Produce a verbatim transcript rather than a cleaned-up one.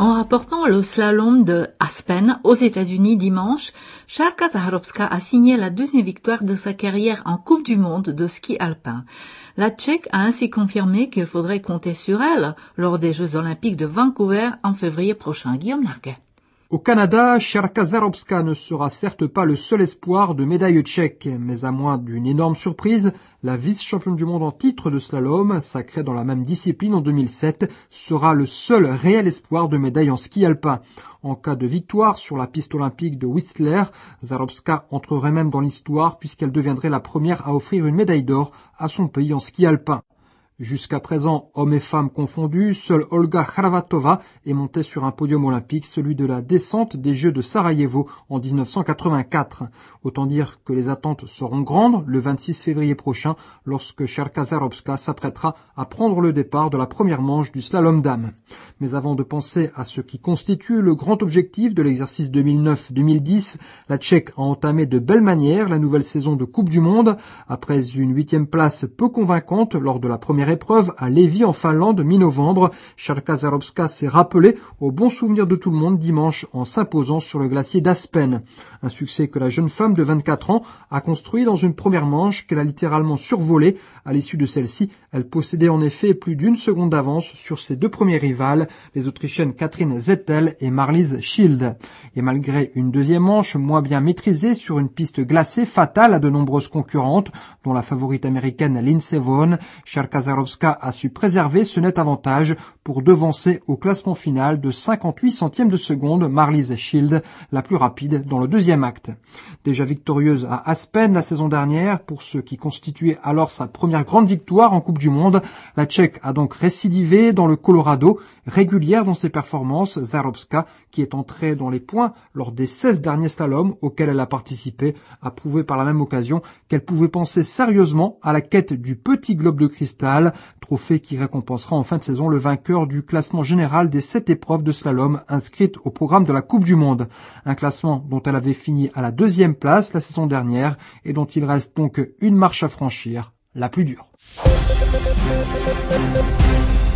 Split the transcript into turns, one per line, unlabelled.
En rapportant le slalom de Aspen aux États-Unis dimanche, Šárka Záhřebská a signé la deuxième victoire de sa carrière en Coupe du monde de ski alpin. La Tchèque a ainsi confirmé qu'il faudrait compter sur elle lors des Jeux olympiques de Vancouver en février prochain. Guillaume Larguet.
Au Canada, Šárka Záhřebská ne sera certes pas le seul espoir de médaille tchèque, mais à moins d'une énorme surprise, la vice-championne du monde en titre de slalom, sacrée dans la même discipline en deux mille sept, sera le seul réel espoir de médaille en ski alpin. En cas de victoire sur la piste olympique de Whistler, Záhřebská entrerait même dans l'histoire puisqu'elle deviendrait la première à offrir une médaille d'or à son pays en ski alpin. Jusqu'à présent, hommes et femmes confondus, seule Olga Hrvatova est montée sur un podium olympique, celui de la descente des Jeux de Sarajevo en dix-neuf cent quatre-vingt-quatre. Autant dire que les attentes seront grandes le vingt-six février prochain, lorsque Šárka Záhřebská s'apprêtera à prendre le départ de la première manche du slalom dames. Mais avant de penser à ce qui constitue le grand objectif de l'exercice deux mille neuf deux mille dix, la Tchèque a entamé de belle manière la nouvelle saison de Coupe du Monde. Après une huitième place peu convaincante lors de la première épreuve à Levi en Finlande mi-novembre, Šárka Záhřebská s'est rappelée au bon souvenir de tout le monde dimanche en s'imposant sur le glacier d'Aspen. Un succès que la jeune femme de vingt-quatre ans a construit dans une première manche qu'elle a littéralement survolée. À l'issue de celle-ci, elle possédait en effet plus d'une seconde d'avance sur ses deux premiers rivales, les Autrichiennes Katrin Zettel et Marlies Schild. Et malgré une deuxième manche moins bien maîtrisée sur une piste glacée fatale à de nombreuses concurrentes, dont la favorite américaine Lindsey Vonn, Šárka Záhřebská a su préserver ce net avantage pour devancer au classement final de cinquante-huit centièmes de seconde Marlies Schild, la plus rapide dans le deuxième acte. Déjà victorieuse à Aspen la saison dernière, pour ce qui constituait alors sa première grande victoire en Coupe du Monde, la Tchèque a donc récidivé dans le Colorado, régulière dans ses performances. Záhřebská, qui est entrée dans les points lors des seize derniers slaloms auxquels elle a participé, a prouvé par la même occasion qu'elle pouvait penser sérieusement à la quête du petit globe de cristal, trophée qui récompensera en fin de saison le vainqueur du classement général des sept épreuves de slalom inscrites au programme de la Coupe du Monde. Un classement dont elle avait fini à la deuxième place la saison dernière et dont il reste donc une marche à franchir, la plus dure.